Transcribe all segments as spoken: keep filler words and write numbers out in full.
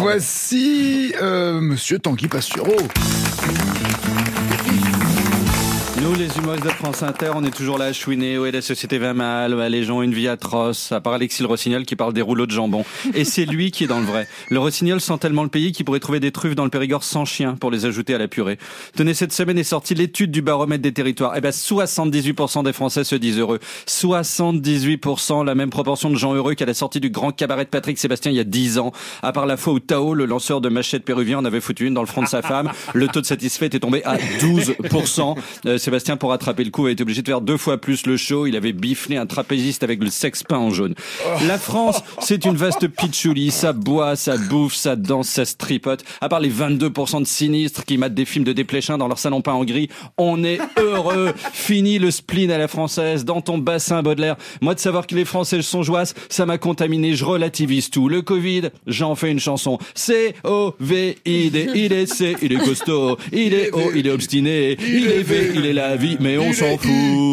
Voici euh, Monsieur Tanguy Pastureau. Nous, les humoristes de France Inter, on est toujours là à chouiner. Ouais, la société va mal, ouais, les gens ont une vie atroce. À part Alexis le Rossignol qui parle des rouleaux de jambon. Et c'est lui qui est dans le vrai. Le Rossignol sent tellement le pays qu'il pourrait trouver des truffes dans le Périgord sans chien pour les ajouter à la purée. Tenez, cette semaine est sortie l'étude du baromètre des territoires. Eh ben, soixante-dix-huit pour cent des Français se disent heureux. soixante-dix-huit pour cent, la même proportion de gens heureux qu'à la sortie du grand cabaret de Patrick Sébastien il y a dix ans. À part la fois où Tao, le lanceur de machettes péruvien, en avait foutu une dans le front de sa femme, le taux de satisfait est tombé à douze pour cent. Euh, Sébastien, pour rattraper le coup, a été obligé de faire deux fois plus le show. Il avait biflé un trapéziste avec le sexe peint en jaune. La France, c'est une vaste pitchouli. Ça boit, ça bouffe, ça danse, ça se tripote. À part les vingt-deux pour cent de sinistres qui matent des films de Desplechin dans leur salon peint en gris, on est heureux. Fini le spleen à la française. Dans ton bassin, Baudelaire. Moi, de savoir que les Français sont joasses, ça m'a contaminé. Je relativise tout. Le Covid, j'en fais une chanson. C O V I D. Il est C, il est costaud. Il est O, il est obstiné. Il est V, il est la vie. Mais on s'en fout.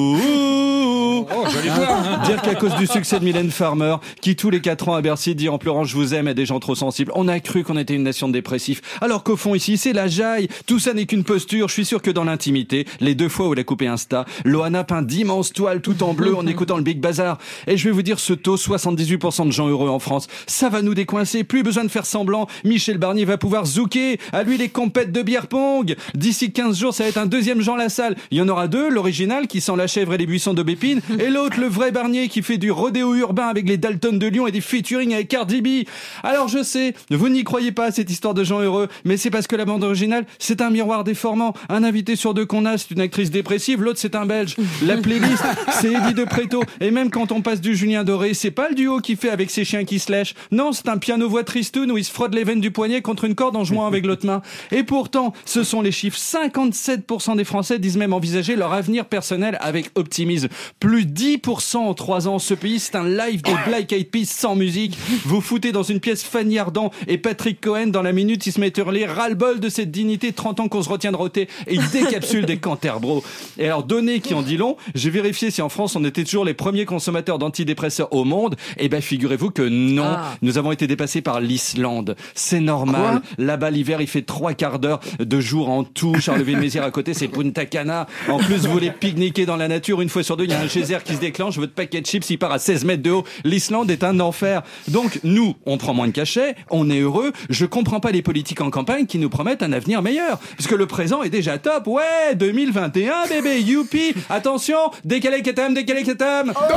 Oh, joli voix, hein. Dire qu'à cause du succès de Mylène Farmer, qui tous les quatre ans à Bercy dit en pleurant je vous aime à des gens trop sensibles, on a cru qu'on était une nation de dépressifs. Alors qu'au fond ici, c'est la jaille. Tout ça n'est qu'une posture. Je suis sûr que dans l'intimité, les deux fois où elle a coupé Insta, Loana peint d'immenses toiles tout en bleu en écoutant le Big Bazar. Et je vais vous dire, ce taux, soixante-dix-huit pour cent de gens heureux en France, ça va nous décoincer. Plus besoin de faire semblant. Michel Barnier va pouvoir zouker. À lui les compètes de bière pong. D'ici quinze jours, ça va être un deuxième Jean Lassalle. Il y en aura deux, l'original qui sent la chèvre et les buissons d'aubépine, et l'autre, le vrai Barnier qui fait du rodéo urbain avec les Dalton de Lyon et des featuring avec Cardi B. Alors je sais, vous n'y croyez pas à cette histoire de gens heureux, mais c'est parce que la bande originale, c'est un miroir déformant. Un invité sur deux qu'on a, c'est une actrice dépressive, l'autre c'est un Belge. La playlist, c'est Eddie de Préto. Et même quand on passe du Julien Doré, c'est pas le duo qui fait avec ses chiens qui se lèchent. Non, c'est un piano-voix tristoun où il se frotte les veines du poignet contre une corde en jouant avec l'autre main. Et pourtant, ce sont les chiffres. cinquante-sept pour cent des Français disent même envisager leur avenir personnel avec optimisme. Plus dix pour cent en trois ans. Ce pays, c'est un live des Black Eyed Peas sans musique. Vous foutez dans une pièce Fanny Ardant et Patrick Cohen, dans la minute, il se met à hurler ras-le-bol de cette dignité, trente ans qu'on se retient de roter, et il décapsule des Canterbro. Et alors, données qui en dit long, j'ai vérifié si en France, on était toujours les premiers consommateurs d'antidépresseurs au monde. Et ben, figurez-vous que non. Ah. Nous avons été dépassés par l'Islande. C'est normal. Quoi? Là-bas, l'hiver, il fait trois quarts d'heure de jour en tout. Charleville-Mézières à côté, c'est Punta Cana. En plus, vous voulez pique-niquer dans la nature, une fois sur deux, il y a un geyser qui se déclenche, votre paquet de chips, il part à seize mètres de haut. L'Islande est un enfer. Donc, nous, on prend moins de cachets, on est heureux. Je comprends pas les politiques en campagne qui nous promettent un avenir meilleur. Parce que le présent est déjà top. Ouais, deux mille vingt et un, bébé, youpi. Attention, décalé ketam, décalé ketam. Oh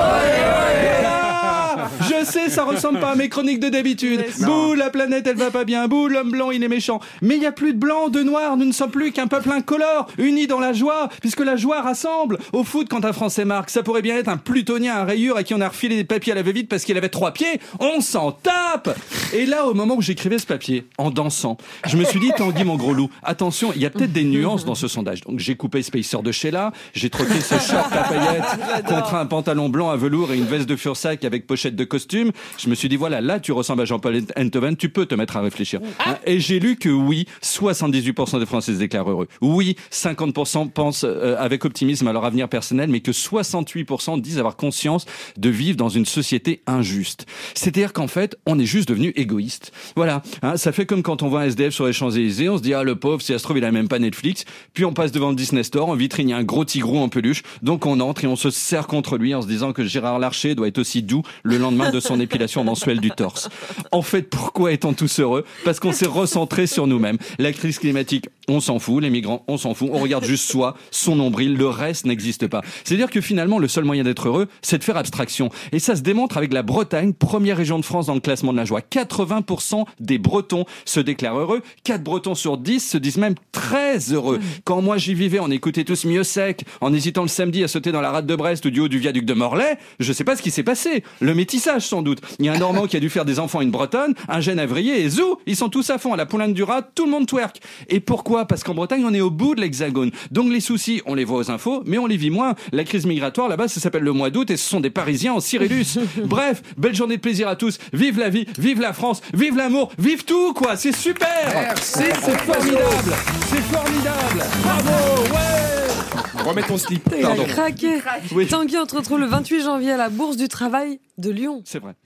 voilà. Je sais, ça ressemble pas à mes chroniques de d'habitude. Bouh, la planète, elle va pas bien. Bouh, l'homme blanc, il est méchant. Mais il y a plus de blanc, de noir. Nous ne sommes plus qu'un peuple incolore, unis dans la joie, puisque la joie rassemble. Au foot, quand un Français marque, ça pourrait bien être un plutonien à rayures à qui on a refilé des papiers à la va-vite parce qu'il avait trois pieds. On s'en tape. Et là, au moment où j'écrivais ce papier, en dansant, je me suis dit, Tanguy, mon gros loup, attention, il y a peut-être des nuances dans ce sondage. Donc j'ai coupé Spacer de Sheila, j'ai troqué ce short à paillettes contre un pantalon blanc à velours et une veste de Fursac avec pochette de costume. Je me suis dit, voilà, là, tu ressembles à Jean-Paul Enthoven, tu peux te mettre à réfléchir. Et j'ai lu que oui, soixante-dix-huit pour cent des Français se déclarent heureux. Oui, cinquante pour cent pensent euh, avec optimisme à leur avenir personnel, mais que soixante-huit pour cent disent avoir conscience de vivre dans une société injuste. C'est-à-dire qu'en fait, on est juste devenu égoïste. Voilà, hein, ça fait comme quand on voit un S D F sur les Champs-Élysées, on se dit, ah, le pauvre, si ça se trouve, il a même pas Netflix. Puis on passe devant le Disney Store, en vitrine, il y a un gros tigrou en peluche. Donc on entre et on se serre contre lui en se disant que Gérard Larcher doit être aussi doux le lendemain de son épilation mensuelle du torse. En fait, pourquoi est-on tous heureux? Parce qu'on s'est recentré sur nous-mêmes. La crise climatique, on s'en fout. Les migrants, on s'en fout. On regarde juste soi, son nombril. Le reste n'existe pas. C'est-à-dire que finalement, le seul moyen d'être heureux, c'est de faire abstraction. Et ça se démontre avec la Bretagne, première région de France dans le classement de la joie. quatre-vingts pour cent des Bretons se déclarent heureux. quatre Bretons sur dix se disent même très heureux. Quand moi j'y vivais, on écoutait tous Mieux Sec, en hésitant le samedi à sauter dans la rade de Brest ou du haut du viaduc de Morlaix. Je sais pas ce qui s'est passé. Le métissage, sans doute. Il y a un Normand qui a dû faire des enfants à une Bretonne, un jeune Avrier, et zou, ils sont tous à fond. À la Poulaine du Rat, tout le monde twerk. Et pourquoi? Parce qu'en Bretagne, on est au bout de l'Hexagone. Donc les soucis, on les voit aux infos, mais on les vit moins. La crise migratoire, là-bas, ça s'appelle le mois d'août, et ce sont des Parisiens en Cyrillus. Bref, belle journée de plaisir à tous. Vive la vie, vive la France, vive l'amour, vive tout, quoi. C'est super. Merci. C'est formidable. C'est formidable. Bravo, ouais. Remets ton slip. Il a craqué. Oui. Tanguy, on te retrouve le vingt-huit janvier à la Bourse du Travail de Lyon. C'est vrai.